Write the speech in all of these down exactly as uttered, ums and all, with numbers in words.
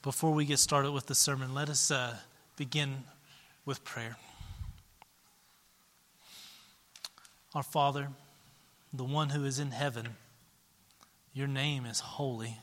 Before we get started with the sermon, let us uh, begin with prayer. Our Father, the one who is in heaven, your name is holy.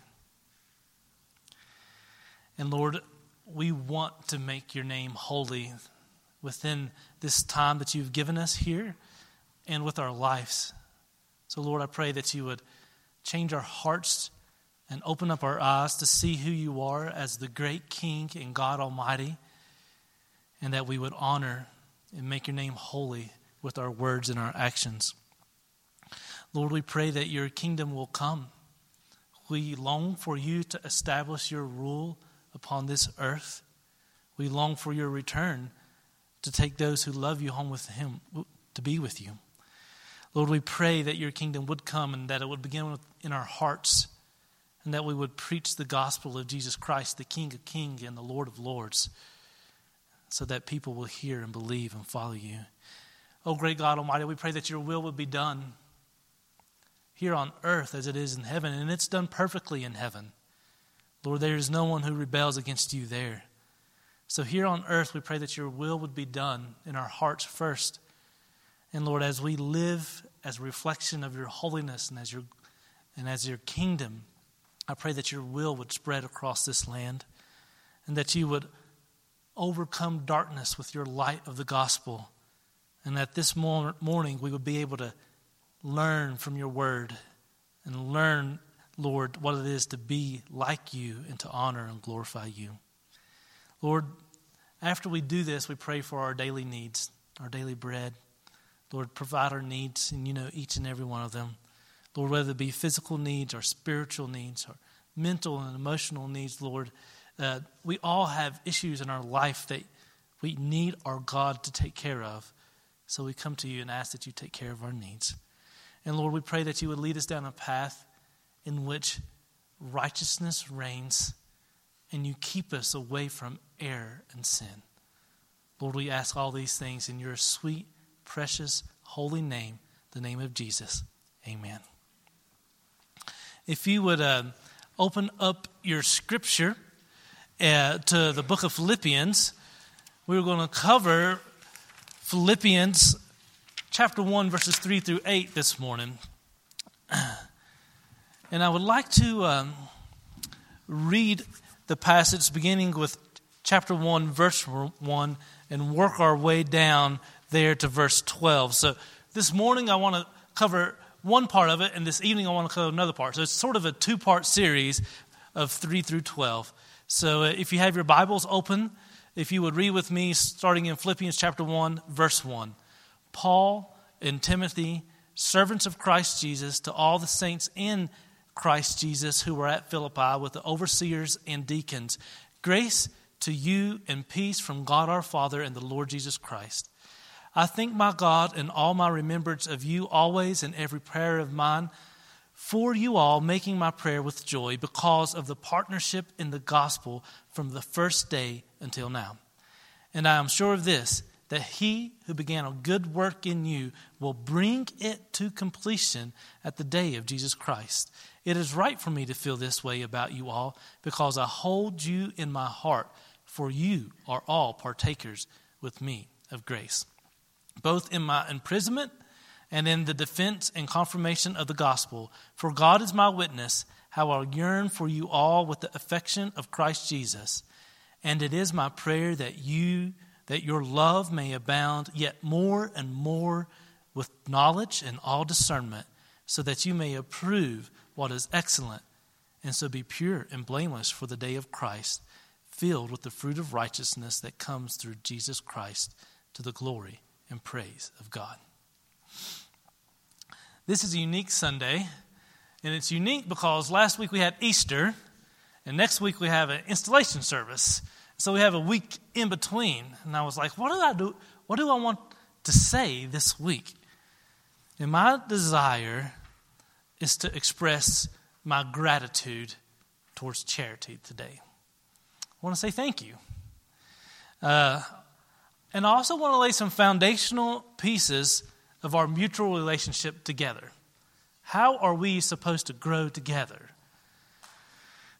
And Lord, we want to make your name holy within this time that you've given us here and with our lives. So Lord, I pray that you would change our hearts and open up our eyes to see who you are as the great King and God Almighty, and that we would honor and make your name holy with our words and our actions. Lord, we pray that your kingdom will come. We long for you to establish your rule upon this earth. We long for your return to take those who love you home with him, to be with you. Lord, we pray that your kingdom would come and that it would begin in our hearts, and that we would preach the gospel of Jesus Christ, the King of Kings and the Lord of Lords, so that people will hear and believe and follow you. Oh, great God Almighty, we pray that your will would be done here on earth as it is in heaven, and it's done perfectly in heaven. Lord, there is no one who rebels against you there. So here on earth, we pray that your will would be done in our hearts first. And Lord, as we live as a reflection of your holiness and as your and as your kingdom, I pray that your will would spread across this land, and that you would overcome darkness with your light of the gospel, and that this morning we would be able to learn from your word and learn, Lord, what it is to be like you and to honor and glorify you. Lord, after we do this, we pray for our daily needs, our daily bread. Lord, provide our needs, and you know each and every one of them. Lord, whether it be physical needs or spiritual needs or mental and emotional needs, Lord, uh, we all have issues in our life that we need our God to take care of. So we come to you and ask that you take care of our needs. And Lord, we pray that you would lead us down a path in which righteousness reigns and you keep us away from error and sin. Lord, we ask all these things in your sweet, precious, holy name, the name of Jesus. Amen. If you would uh, open up your scripture uh, to the book of Philippians, we're going to cover Philippians chapter one, verses three through eight this morning. And I would like to um, read the passage beginning with chapter one, verse one, and work our way down there to verse twelve. So this morning I want to cover one part of it, and this evening I want to cover another part. So it's sort of a two-part series of three through twelve. So if you have your Bibles open, if you would read with me, starting in Philippians chapter one, verse one. Paul and Timothy, servants of Christ Jesus, to all the saints in Christ Jesus who were at Philippi with the overseers and deacons, grace to you and peace from God our Father and the Lord Jesus Christ. I thank my God in all my remembrance of you always in every prayer of mine, for you all, making my prayer with joy because of the partnership in the gospel from the first day until now. And I am sure of this, that he who began a good work in you will bring it to completion at the day of Jesus Christ. It is right for me to feel this way about you all, because I hold you in my heart, for you are all partakers with me of grace, both in my imprisonment and in the defense and confirmation of the gospel. For God is my witness, how I yearn for you all with the affection of Christ Jesus. And it is my prayer that you, that your love may abound yet more and more with knowledge and all discernment, so that you may approve what is excellent, and so be pure and blameless for the day of Christ, filled with the fruit of righteousness that comes through Jesus Christ, to the glory and praise of God. This is a unique Sunday, and it's unique because last week we had Easter, and next week we have an installation service. So we have a week in between, and I was like, what do I do? What do I want to say this week? And my desire is to express my gratitude towards charity today. I want to say thank you. Uh, and I also want to lay some foundational pieces of our mutual relationship together. How are we supposed to grow together?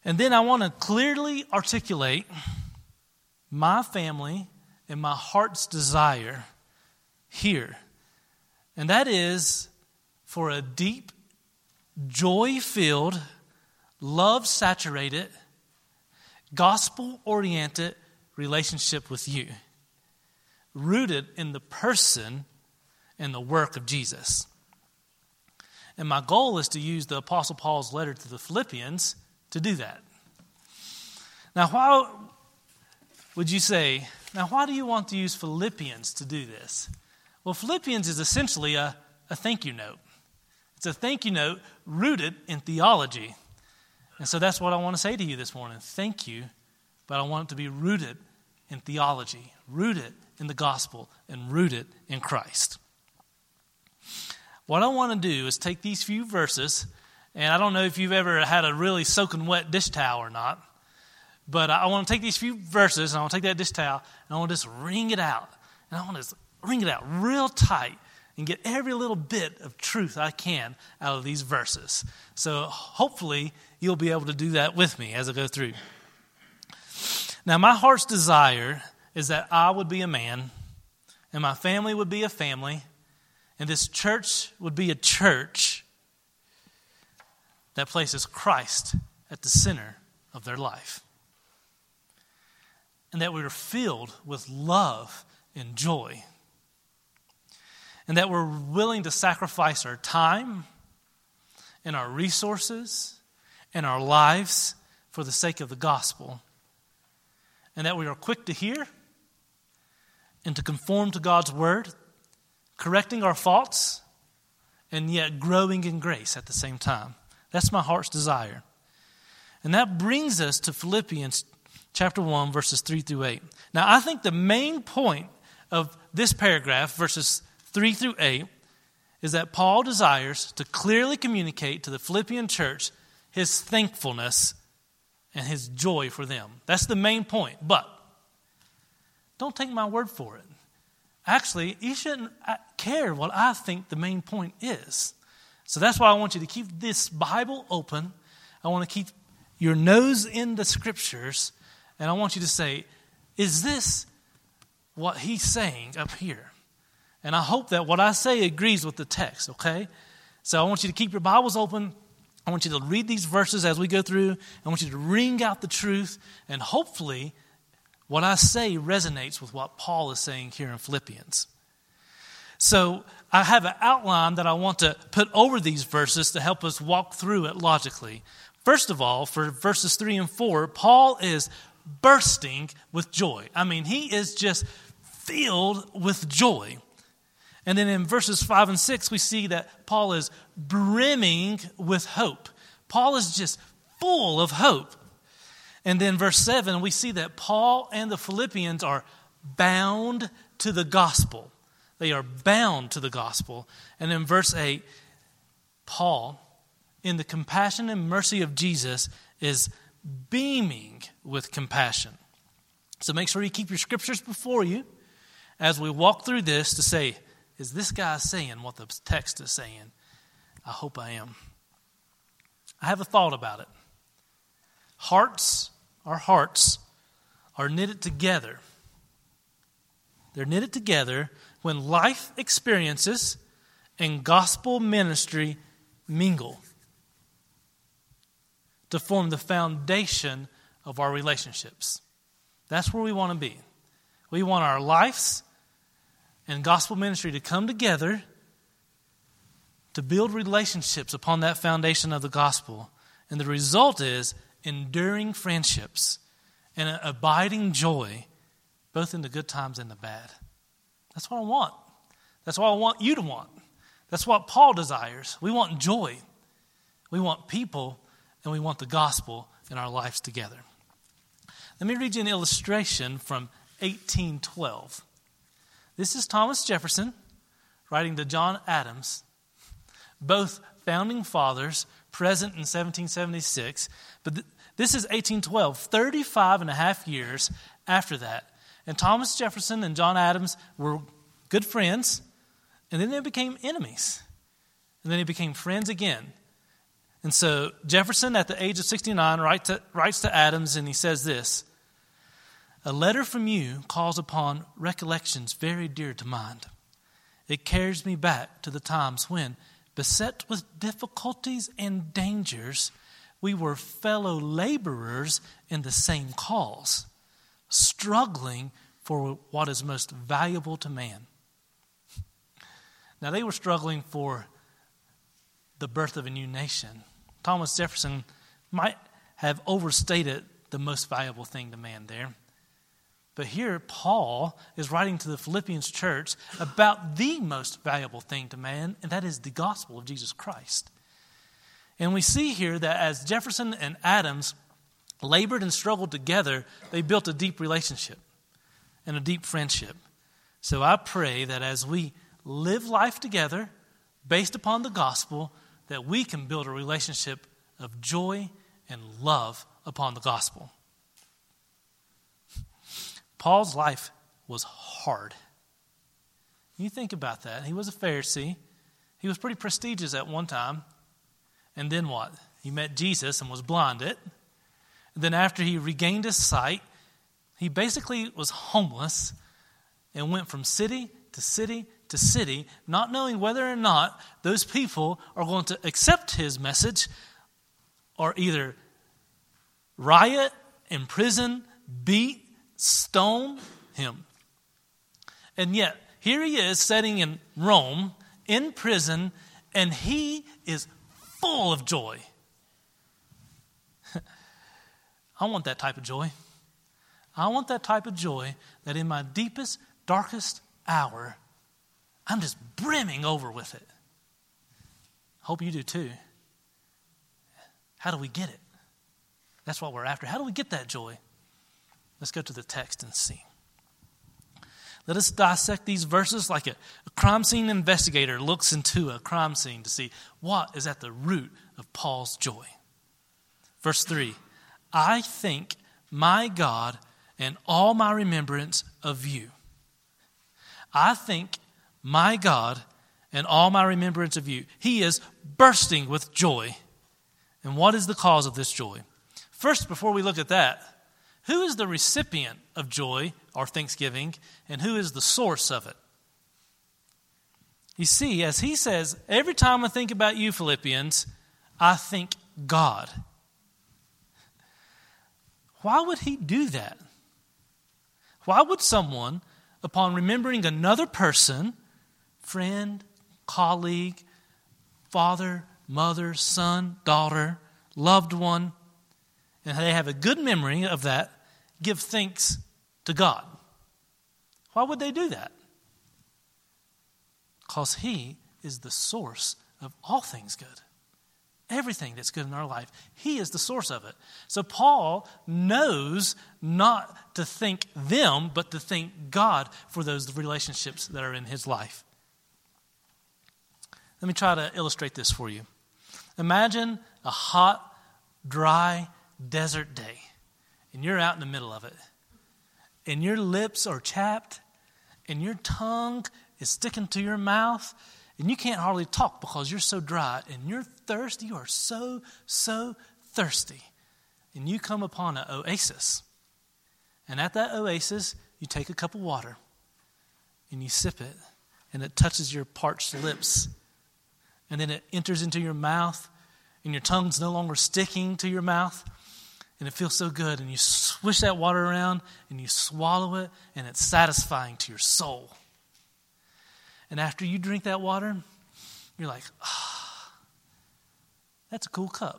And then I want to clearly articulate my family and my heart's desire here. And that is for a deep, joy-filled, love-saturated, gospel-oriented relationship with you, rooted in the person and the work of Jesus. And my goal is to use the Apostle Paul's letter to the Philippians to do that. Now, why would you say, now why do you want to use Philippians to do this? Well, Philippians is essentially a, a thank you note. It's a thank you note rooted in theology. And so that's what I want to say to you this morning. Thank you, but I want it to be rooted in theology, rooted in the gospel, and rooted in Christ. What I want to do is take these few verses, and I don't know if you've ever had a really soaking wet dish towel or not, but I want to take these few verses, and I want to take that dish towel, and I want to just wring it out. And I want to just wring it out real tight and get every little bit of truth I can out of these verses. So hopefully you'll be able to do that with me as I go through. Now, my heart's desire is that I would be a man, and my family would be a family, and this church would be a church that places Christ at the center of their life. And that we are filled with love and joy. And that we're willing to sacrifice our time and our resources and our lives for the sake of the gospel. And that we are quick to hear and to conform to God's word, correcting our faults, and yet growing in grace at the same time. That's my heart's desire. And that brings us to Philippians chapter one, verses three through eight. Now, I think the main point of this paragraph, verses three through eight, is that Paul desires to clearly communicate to the Philippian church his thankfulness and his joy for them. That's the main point. But don't take my word for it. Actually, you shouldn't care what I think the main point is. So that's why I want you to keep this Bible open. I want to keep your nose in the scriptures. And I want you to say, is this what he's saying up here? And I hope that what I say agrees with the text, okay? So I want you to keep your Bibles open. I want you to read these verses as we go through. I want you to wring out the truth. And hopefully, what I say resonates with what Paul is saying here in Philippians. So I have an outline that I want to put over these verses to help us walk through it logically. First of all, for verses three and four, Paul is bursting with joy. I mean, he is just filled with joy. And then in verses five and six, we see that Paul is brimming with hope. Paul is just full of hope. And then verse seven, we see that Paul and the Philippians are bound to the gospel. They are bound to the gospel. And in verse eight, Paul, in the compassion and mercy of Jesus, is beaming with compassion. So make sure you keep your scriptures before you as we walk through this to say, is this guy saying what the text is saying? I hope I am. I have a thought about it. Hearts, our hearts, are knitted together. They're knitted together when life experiences and gospel ministry mingle to form the foundation of our relationships. That's where we want to be. We want our lives and gospel ministry to come together to build relationships upon that foundation of the gospel. And the result is enduring friendships and an abiding joy, both in the good times and the bad. That's what I want. That's what I want you to want. That's what Paul desires. We want joy. We want people, and we want the gospel in our lives together. Let me read you an illustration from eighteen twelve. This is Thomas Jefferson writing to John Adams, both founding fathers present in seventeen seventy-six. But th- this is eighteen twelve, thirty-five and a half years after that. And Thomas Jefferson and John Adams were good friends, and then they became enemies. And then they became friends again. And so Jefferson, at the age of sixty-nine, writes to, writes to Adams, and he says this: "A letter from you calls upon recollections very dear to mind. It carries me back to the times when, beset with difficulties and dangers, we were fellow laborers in the same cause, struggling for what is most valuable to man." Now, they were struggling for the birth of a new nation. Thomas Jefferson might have overstated the most valuable thing to man there. But here, Paul is writing to the Philippians church about the most valuable thing to man, and that is the gospel of Jesus Christ. And we see here that as Jefferson and Adams labored and struggled together, they built a deep relationship and a deep friendship. So I pray that as we live life together based upon the gospel, that we can build a relationship of joy and love upon the gospel. Paul's life was hard. You think about that. He was a Pharisee. He was pretty prestigious at one time. And then what? He met Jesus and was blinded. And then after he regained his sight, he basically was homeless and went from city to city to city, not knowing whether or not those people are going to accept his message or either riot, imprison, beat, stone him. And yet, here he is sitting in Rome, in prison, and he is full of joy. I want that type of joy. I want that type of joy that in my deepest, darkest hour, I'm just brimming over with it. Hope you do too. How do we get it? That's what we're after. How do we get that joy? Let's go to the text and see. Let us dissect these verses like a, a crime scene investigator looks into a crime scene to see what is at the root of Paul's joy. Verse three, "I thank my God and all my remembrance of you." I think my God and all my remembrance of you. He is bursting with joy. And what is the cause of this joy? First, before we look at that, who is the recipient of joy or thanksgiving, and who is the source of it? You see, as he says, every time I think about you, Philippians, I think God. Why would he do that? Why would someone, upon remembering another person, friend, colleague, father, mother, son, daughter, loved one, and they have a good memory of that, give thanks to God? Why would they do that? Because he is the source of all things good. Everything that's good in our life, he is the source of it. So Paul knows not to thank them, but to thank God for those relationships that are in his life. Let me try to illustrate this for you. Imagine a hot, dry, desert day, and you're out in the middle of it, and your lips are chapped, and your tongue is sticking to your mouth, and you can't hardly talk because you're so dry, and you're thirsty. You are so, so thirsty. And you come upon an oasis. And at that oasis, you take a cup of water, and you sip it, and it touches your parched lips. And then it enters into your mouth, and your tongue's no longer sticking to your mouth, and it feels so good. And you swish that water around, and you swallow it, and it's satisfying to your soul. And after you drink that water, you're like, ah, that's a cool cup.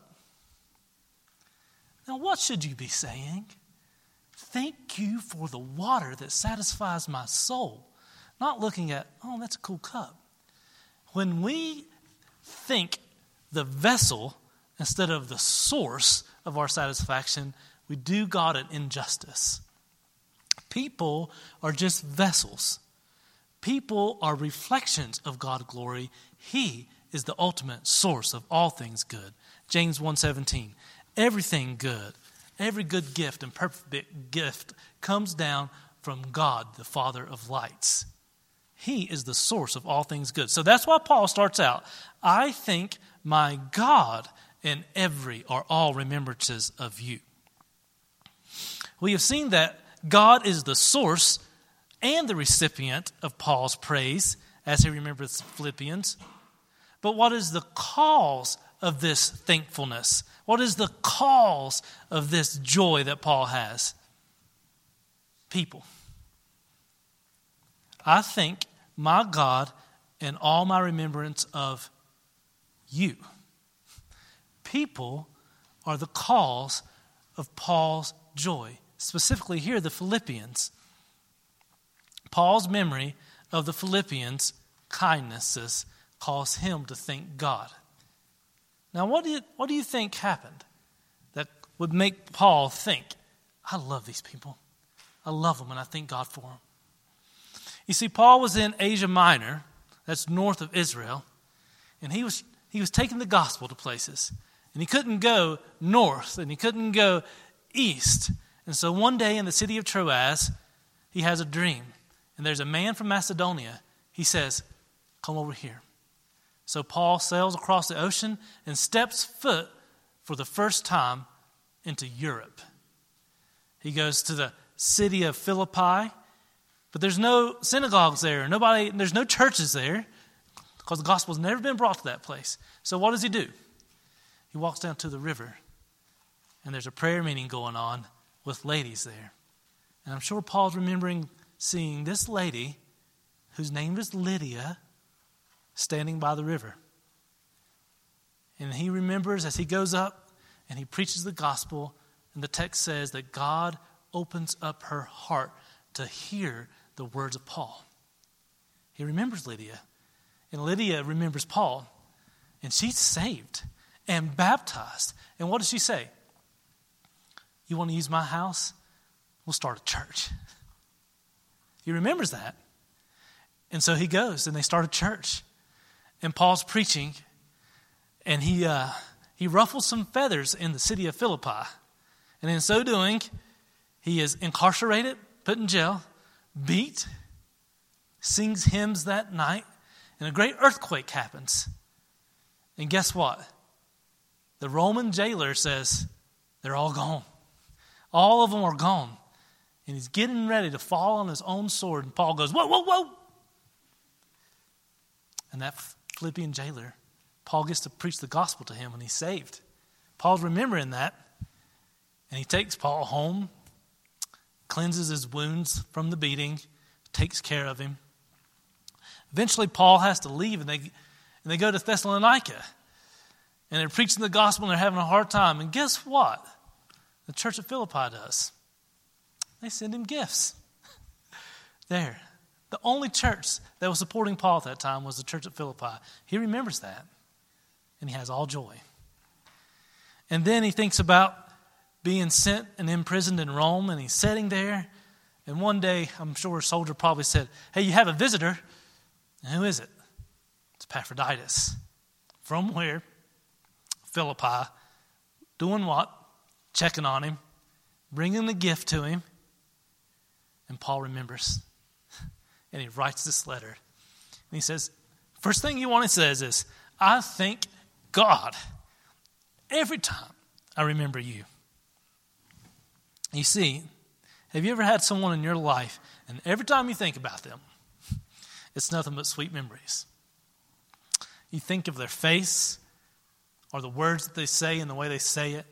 Now, what should you be saying? Thank you for the water that satisfies my soul. Not looking at, oh, that's a cool cup. When we think the vessel instead of the source of our satisfaction, we do God an injustice. People are just vessels. People are reflections of God's glory. He is the ultimate source of all things good. James one seventeen, everything good, every good gift and perfect gift comes down from God, the Father of lights. He is the source of all things good. So that's why Paul starts out, I thank my God in every or all remembrances of you. We have seen that God is the source and the recipient of Paul's praise as he remembers Philippians. But what is the cause of this thankfulness? What is the cause of this joy that Paul has? People. I thank my God in all my remembrance of you. People are the cause of Paul's joy. Specifically here, the Philippians. Paul's memory of the Philippians' kindnesses caused him to thank God. Now, what do you, what do you think happened that would make Paul think, I love these people. I love them and I thank God for them. You see, Paul was in Asia Minor, that's north of Israel, and he was he was taking the gospel to places. And he couldn't go north and he couldn't go east. And so one day in the city of Troas, he has a dream. And there's a man from Macedonia. He says, come over here. So Paul sails across the ocean and steps foot for the first time into Europe. He goes to the city of Philippi, but there's no synagogues there. Nobody, there's no churches there because the gospel's never been brought to that place. So what does he do? He walks down to the river, and there's a prayer meeting going on with ladies there. And I'm sure Paul's remembering seeing this lady, whose name is Lydia, standing by the river. And he remembers as he goes up and he preaches the gospel, and the text says that God opens up her heart to hear the words of Paul. He remembers Lydia, and Lydia remembers Paul, and she's saved and baptized. And what does she say? You want to use my house? We'll start a church. He remembers that. And so he goes and they start a church. And Paul's preaching, and he uh, he ruffles some feathers in the city of Philippi. And in so doing, he is incarcerated, put in jail, beat, sings hymns that night, and a great earthquake happens. And guess what? The Roman jailer says, they're all gone. All of them are gone. And he's getting ready to fall on his own sword. And Paul goes, whoa, whoa, whoa. And that Philippian jailer, Paul gets to preach the gospel to him and he's saved. Paul's remembering that. And he takes Paul home, cleanses his wounds from the beating, takes care of him. Eventually Paul has to leave and they, and they go to Thessalonica. And they're preaching the gospel and they're having a hard time. And guess what? The church of Philippi does. They send him gifts. There. The only church that was supporting Paul at that time was the church at Philippi. He remembers that. And he has all joy. And then he thinks about being sent and imprisoned in Rome. And he's sitting there. And one day, I'm sure a soldier probably said, hey, you have a visitor. And who is it? It's Epaphroditus. From where? Philippi. Doing what? Checking on him. Bringing the gift to him. And Paul remembers. And he writes this letter. And he says, first thing you want to say is this, I thank God every time I remember you. You see, have you ever had someone in your life, and every time you think about them, it's nothing but sweet memories? You think of their face, or the words that they say and the way they say it.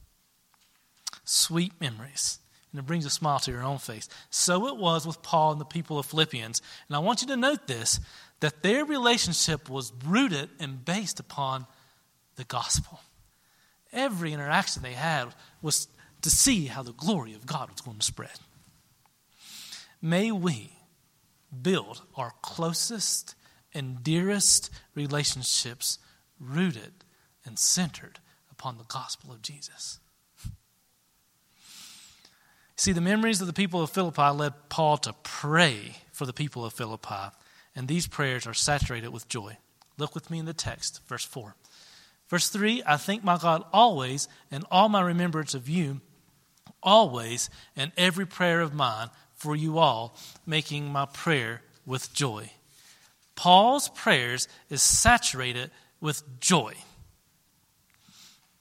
Sweet memories. And it brings a smile to your own face. So it was with Paul and the people of Philippians. And I want you to note this, that their relationship was rooted and based upon the gospel. Every interaction they had was to see how the glory of God was going to spread. May we build our closest and dearest relationships rooted and centered upon the gospel of Jesus. See, the memories of the people of Philippi led Paul to pray for the people of Philippi, and these prayers are saturated with joy. Look with me in the text, verse four. Verse three, I thank my God always in all my remembrance of you, always in every prayer of mine for you all, making my prayer with joy. Paul's prayers is saturated with joy.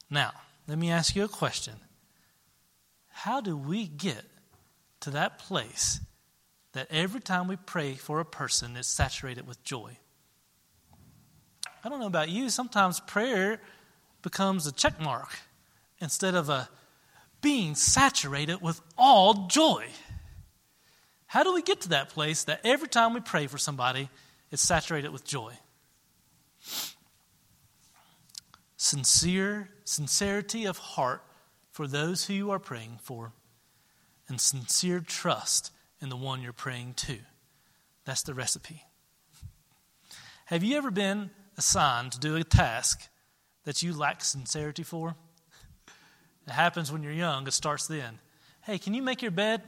Now, let me ask you a question. How do we get to that place that every time we pray for a person, it's saturated with joy? I don't know about you. Sometimes prayer becomes a check mark instead of a being saturated with all joy. How do we get to that place that every time we pray for somebody, it's saturated with joy? Sincere, sincerity of heart for those who you are praying for, and sincere trust in the one you're praying to. That's the recipe. Have you ever been assigned to do a task that you lack sincerity for? It happens when you're young. It starts then. Hey, can you make your bed?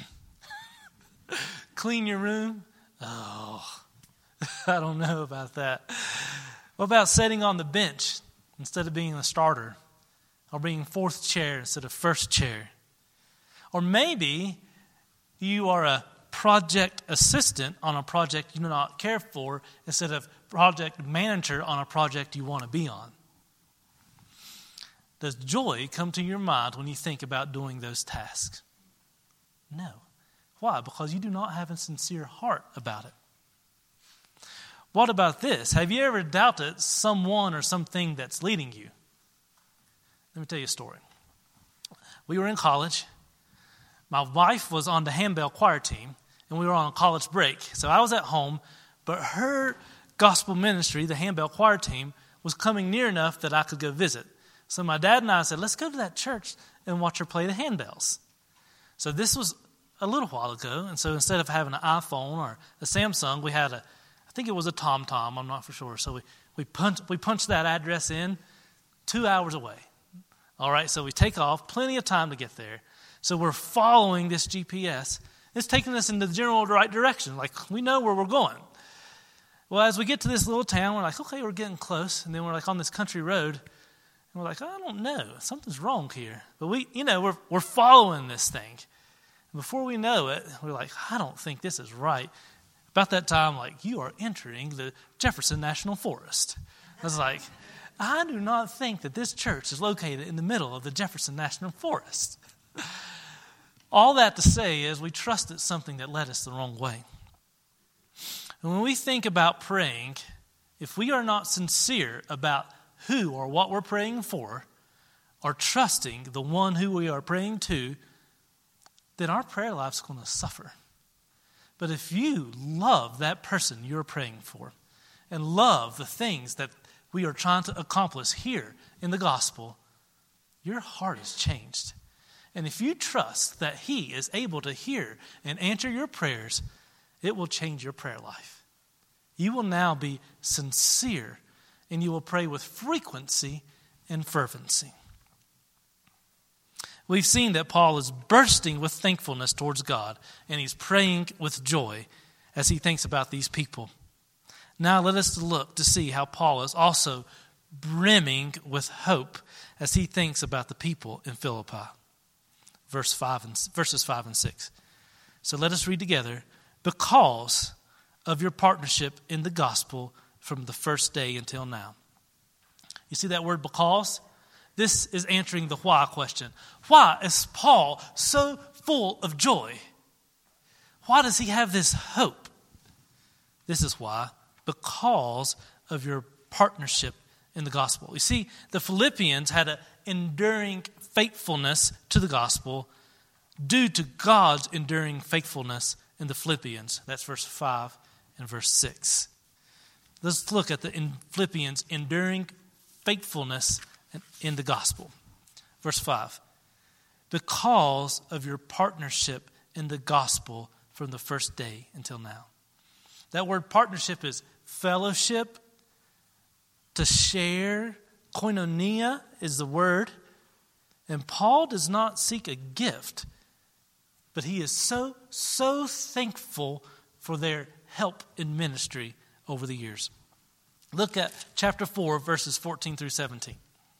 Clean your room? Oh, I don't know about that. What about sitting on the bench instead of being the starter? Or being fourth chair instead of first chair? Or maybe you are a project assistant on a project you do not care for instead of project manager on a project you want to be on. Does joy come to your mind when you think about doing those tasks? No. Why? Because you do not have a sincere heart about it. What about this? Have you ever doubted someone or something that's leading you? Let me tell you a story. We were in college. My wife was on the handbell choir team, and we were on a college break. So I was at home, but her gospel ministry, the handbell choir team, was coming near enough that I could go visit. So my dad and I said, let's go to that church and watch her play the handbells. So this was a little while ago, and so instead of having an iPhone or a Samsung, we had a, I think it was a TomTom, I'm not for sure. So we, we, punched, we punched that address in two hours away. All right, so we take off, plenty of time to get there. So we're following this G P S. It's taking us in the general right direction, like we know where we're going. Well, as we get to this little town, we're like, okay, we're getting close. And then we're like on this country road, and we're like, I don't know, something's wrong here. But we, you know, we're we're following this thing. And before we know it, we're like, I don't think this is right. About that time, like, you are entering the Jefferson National Forest. I was like, I do not think that this church is located in the middle of the Jefferson National Forest. All that to say is we trusted something that led us the wrong way. And when we think about praying, if we are not sincere about who or what we're praying for, or trusting the one who we are praying to, then our prayer life's going to suffer. But if you love that person you're praying for, and love the things that we are trying to accomplish here in the gospel, your heart is changed. And if you trust that he is able to hear and answer your prayers, it will change your prayer life. You will now be sincere, and you will pray with frequency and fervency. We've seen that Paul is bursting with thankfulness towards God, and he's praying with joy as he thinks about these people. Now let us look to see how Paul is also brimming with hope as he thinks about the people in Philippi. Verse five and verses five and six. So let us read together. Because of your partnership in the gospel from the first day until now. You see that word because? This is answering the why question. Why is Paul so full of joy? Why does he have this hope? This is why. Because of your partnership in the gospel. You see, the Philippians had an enduring faithfulness to the gospel due to God's enduring faithfulness in the Philippians. That's verse five and verse six. Let's look at the in Philippians enduring faithfulness in the gospel. Verse five. Because of your partnership in the gospel from the first day until now. That word partnership is fellowship, to share. Koinonia is the word. And Paul does not seek a gift, but he is so, so thankful for their help in ministry over the years. Look at chapter four, verses fourteen through seventeen.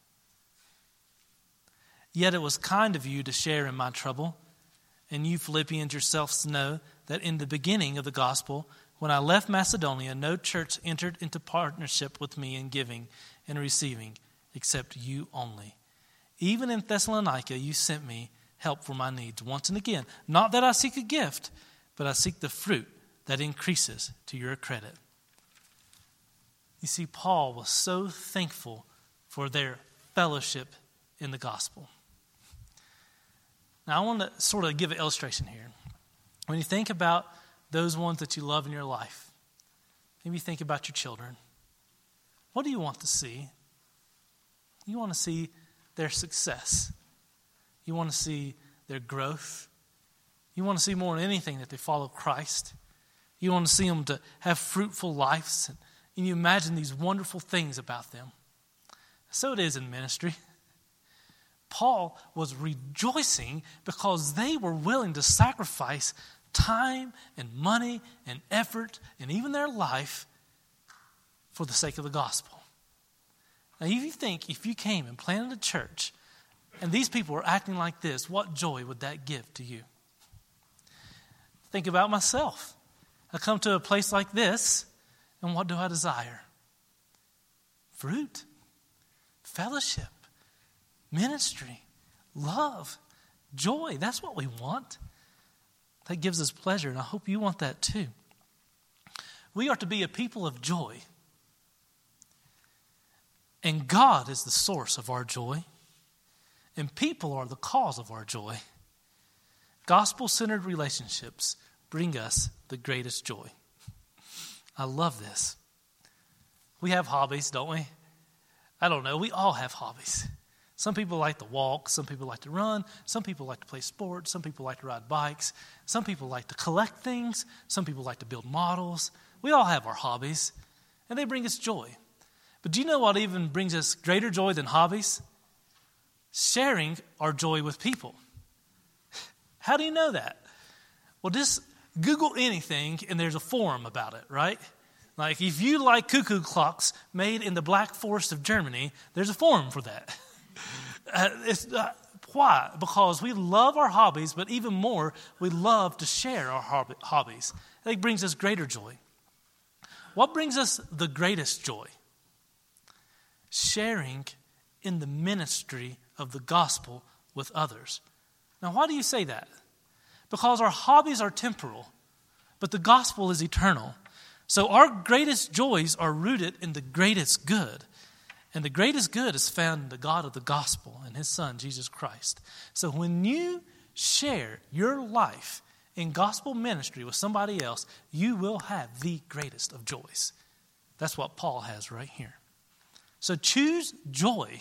Yet it was kind of you to share in my trouble, and you Philippians yourselves know that in the beginning of the gospel, when I left Macedonia, no church entered into partnership with me in giving and receiving, except you only. Even in Thessalonica, you sent me help for my needs once and again. Not that I seek a gift, but I seek the fruit that increases to your credit. You see, Paul was so thankful for their fellowship in the gospel. Now, I want to sort of give an illustration here. When you think about those ones that you love in your life, maybe you think about your children. What do you want to see? You want to see their success. You want to see their growth. You want to see more than anything that they follow Christ. You want to see them to have fruitful lives. And you imagine these wonderful things about them. So it is in ministry. Paul was rejoicing because they were willing to sacrifice time and money and effort and even their life for the sake of the gospel. Now, if you think if you came and planted a church and these people were acting like this, what joy would that give to you? Think about myself. I come to a place like this, and what do I desire? Fruit, fellowship, ministry, love, joy. That's what we want. That gives us pleasure, and I hope you want that too. We are to be a people of joy. And God is the source of our joy. And people are the cause of our joy. Gospel-centered relationships bring us the greatest joy. I love this. We have hobbies, don't we? I don't know. We all have hobbies. Some people like to walk. Some people like to run. Some people like to play sports. Some people like to ride bikes. Some people like to collect things. Some people like to build models. We all have our hobbies, and they bring us joy. But do you know what even brings us greater joy than hobbies? Sharing our joy with people. How do you know that? Well, just Google anything, and there's a forum about it, right? Like if you like cuckoo clocks made in the Black Forest of Germany, there's a forum for that. Uh, it's, uh, why? Because we love our hobbies, but even more, we love to share our hobby, hobbies. It brings us greater joy. What brings us the greatest joy? Sharing in the ministry of the gospel with others. Now, why do you say that? Because our hobbies are temporal, but the gospel is eternal. So our greatest joys are rooted in the greatest good. And the greatest good is found in the God of the gospel and his son, Jesus Christ. So when you share your life in gospel ministry with somebody else, you will have the greatest of joys. That's what Paul has right here. So choose joy.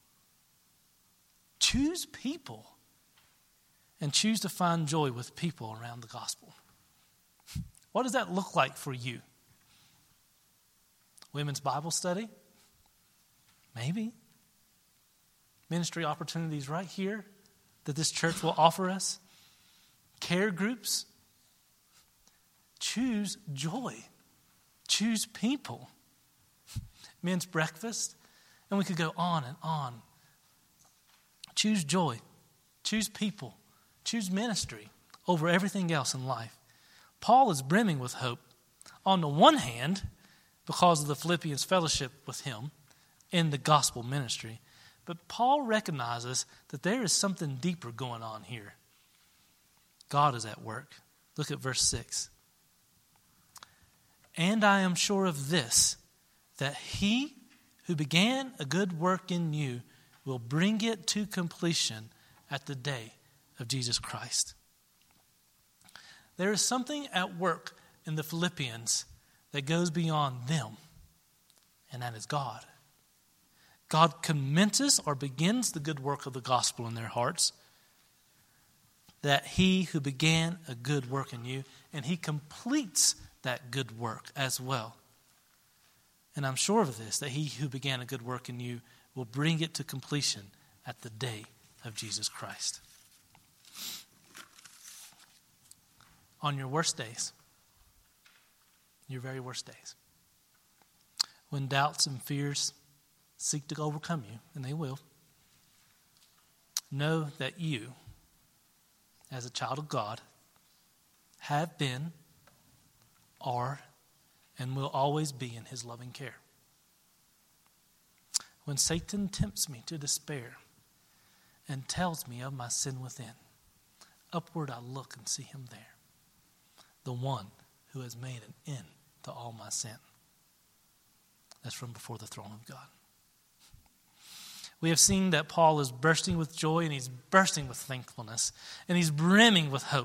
Choose people. And choose to find joy with people around the gospel. What does that look like for you? Women's Bible study? Maybe. Ministry opportunities right here that this church will offer us. Care groups. Choose joy. Choose people. Men's breakfast. And we could go on and on. Choose joy. Choose people. Choose ministry over everything else in life. Paul is brimming with hope. On the one hand, because of the Philippians' fellowship with him in the gospel ministry. But Paul recognizes that there is something deeper going on here. God is at work. Look at verse six. And I am sure of this, that he who began a good work in you will bring it to completion at the day of Jesus Christ. There is something at work in the Philippians that goes beyond them, and that is God. God commences or begins the good work of the gospel in their hearts, that he who began a good work in you, and he completes that good work as well. And I'm sure of this, that he who began a good work in you will bring it to completion at the day of Jesus Christ. On your worst days, your very worst days, when doubts and fears seek to overcome you, and they will, know that you, as a child of God, have been, are, and will always be in his loving care. When Satan tempts me to despair, and tells me of my sin within. Upward I look and see him there, the one who has made an end to all my sin. That's from before the throne of God. We have seen that Paul is bursting with joy, and he's bursting with thankfulness, and he's brimming with hope.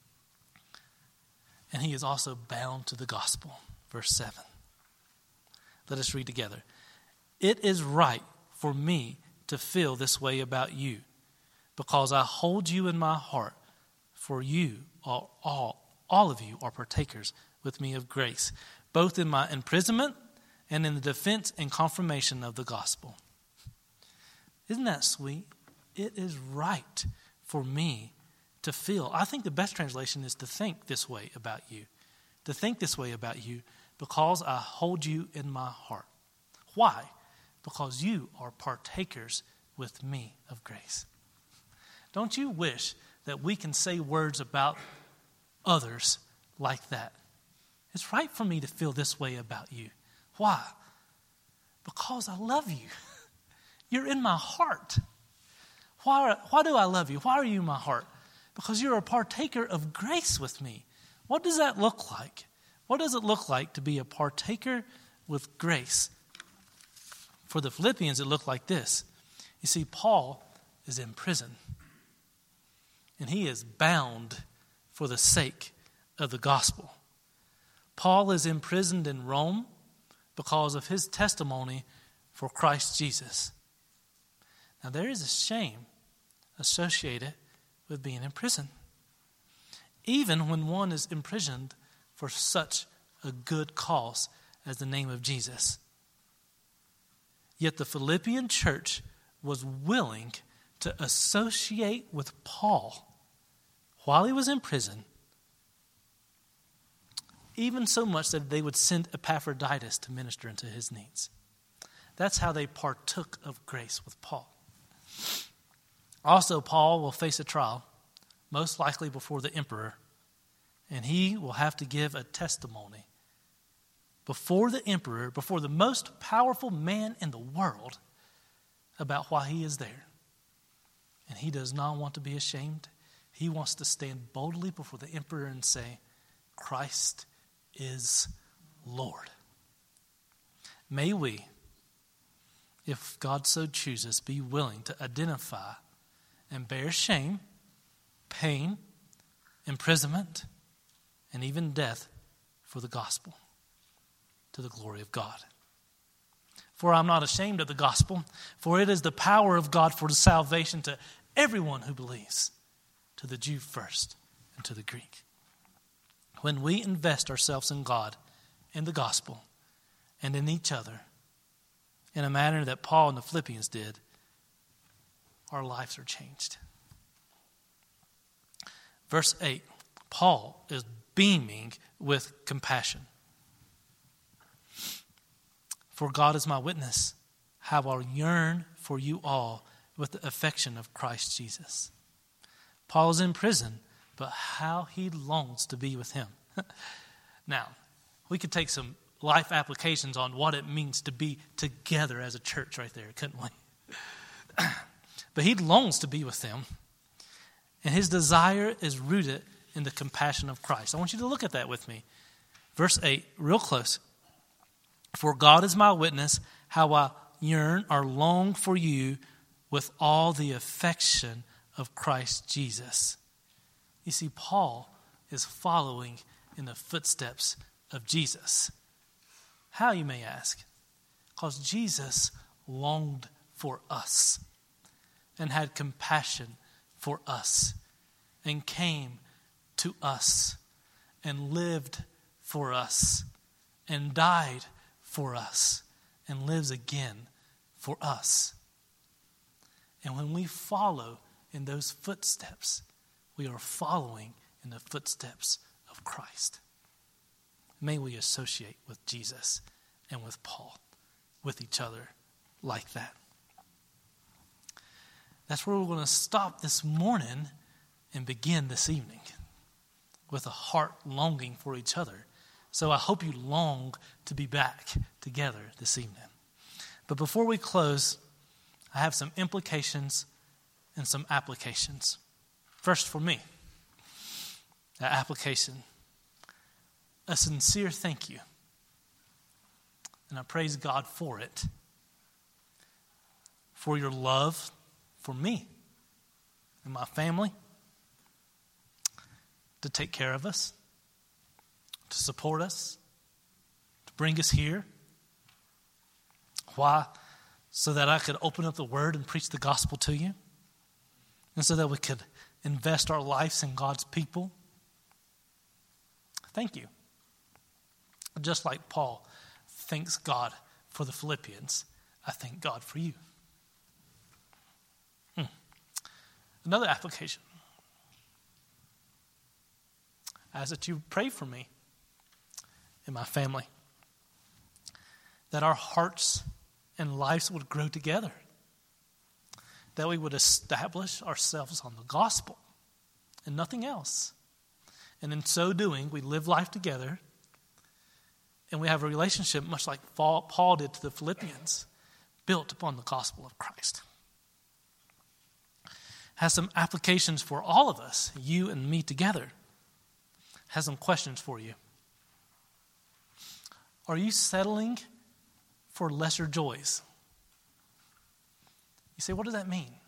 And he is also bound to the gospel. Verse seven. Let us read together. It is right for me to feel this way about you, because I hold you in my heart, for you are all, all of you are partakers with me of grace, both in my imprisonment and in the defense and confirmation of the gospel. Isn't that sweet? It is right for me to feel. I think the best translation is to think this way about you. To think this way about you because I hold you in my heart. Why? Because you are partakers with me of grace. Don't you wish that we can say words about others like that? It's right for me to feel this way about you. Why? Because I love you. You're in my heart. Why, why do I love you? Why are you in my heart? Because you're a partaker of grace with me. What does that look like? What does it look like to be a partaker with grace? For the Philippians, it looked like this. You see, Paul is in prison, and he is bound for the sake of the gospel. Paul is imprisoned in Rome because of his testimony for Christ Jesus. Now, there is a shame associated with being in prison, even when one is imprisoned for such a good cause as the name of Jesus. Yet the Philippian church was willing to associate with Paul while he was in prison, even so much that they would send Epaphroditus to minister into his needs. That's how they partook of grace with Paul. Also, Paul will face a trial, most likely before the emperor, and he will have to give a testimony before the emperor, before the most powerful man in the world, about why he is there. And he does not want to be ashamed. He wants to stand boldly before the emperor and say, Christ is Lord. May we, if God so chooses, be willing to identify and bear shame, pain, imprisonment, and even death for the gospel, to the glory of God. For I'm not ashamed of the gospel, for it is the power of God for salvation to everyone who believes, to the Jew first and to the Greek. When we invest ourselves in God, in the gospel, and in each other, in a manner that Paul and the Philippians did, our lives are changed. Verse eight, Paul is beaming with compassion. For God is my witness, how I yearn for you all with the affection of Christ Jesus. Paul is in prison, but how he longs to be with him. Now, we could take some life applications on what it means to be together as a church right there, couldn't we? But he longs to be with them, and his desire is rooted in the compassion of Christ. I want you to look at that with me. Verse eight, real close. For God is my witness, how I yearn or long for you with all the affection of Christ Jesus. You see, Paul is following in the footsteps of Jesus. How, you may ask? Because Jesus longed for us and had compassion for us and came to us and lived for us and died for us and lives again for us. And when we follow in those footsteps, we are following in the footsteps of Christ. May we associate with Jesus and with Paul, with each other like that. That's where we're going to stop this morning and begin this evening with a heart longing for each other. So I hope you long to be back together this evening. But before we close, I have some implications and some applications. First, for me, that application, a sincere thank you. And I praise God for it, for your love for me and my family, to take care of us, to support us, to bring us here. Why? So that I could open up the Word and preach the gospel to you, and so that we could invest our lives in God's people. Thank you. Just like Paul thanks God for the Philippians, I thank God for you. Hmm. Another application. I ask that you pray for me and my family, that our hearts and lives would grow together, that we would establish ourselves on the gospel and nothing else. And in so doing, we live life together, and we have a relationship much like Paul did to the Philippians, built upon the gospel of Christ. Has some applications for all of us, you and me together. Has some questions for you. Are you settling for lesser joys? You say, what does that mean?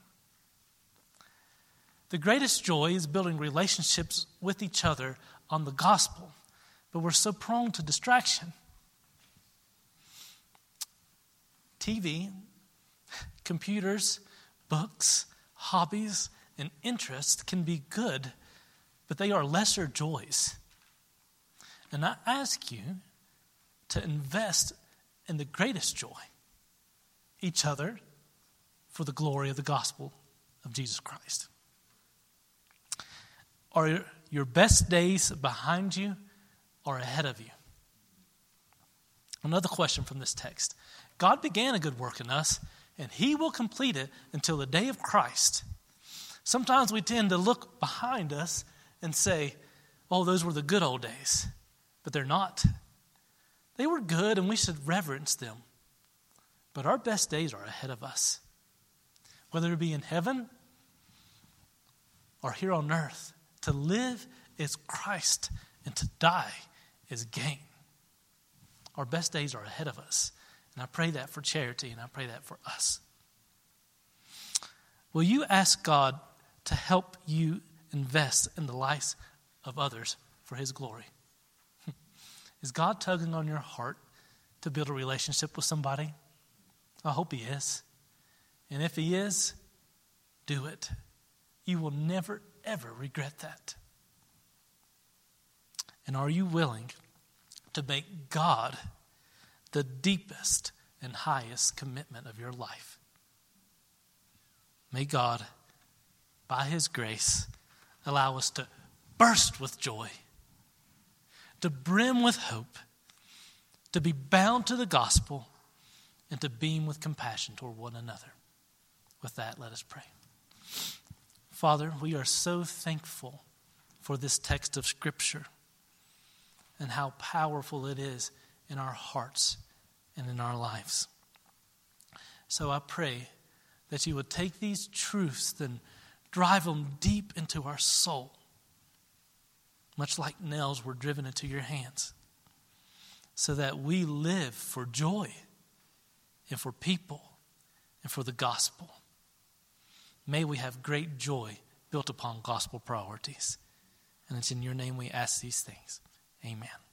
The greatest joy is building relationships with each other on the gospel, but we're so prone to distraction. T V, computers, books, hobbies, and interests can be good, but they are lesser joys. And I ask you to invest in the greatest joy, each other, for the glory of the gospel of Jesus Christ. Are your best days behind you or ahead of you? Another question from this text. God began a good work in us, and he will complete it until the day of Christ. Sometimes we tend to look behind us and say, oh, those were the good old days. But they're not. They were good, and we should reverence them. But our best days are ahead of us. Whether it be in heaven or here on earth, to live is Christ, and to die is gain. Our best days are ahead of us. And I pray that for Charity, and I pray that for us. Will you ask God to help you invest in the lives of others for his glory? Is God tugging on your heart to build a relationship with somebody? I hope he is. And if he is, do it. You will never, ever regret that. And are you willing to make God the deepest and highest commitment of your life? May God, by his grace, allow us to burst with joy, to brim with hope, to be bound to the gospel, and to beam with compassion toward one another. With that, let us pray. Father, we are so thankful for this text of Scripture and how powerful it is in our hearts and in our lives. So I pray that you would take these truths and drive them deep into our soul, much like nails were driven into your hands, so that we live for joy and for people and for the gospel. May we have great joy built upon gospel priorities. And it's in your name we ask these things. Amen.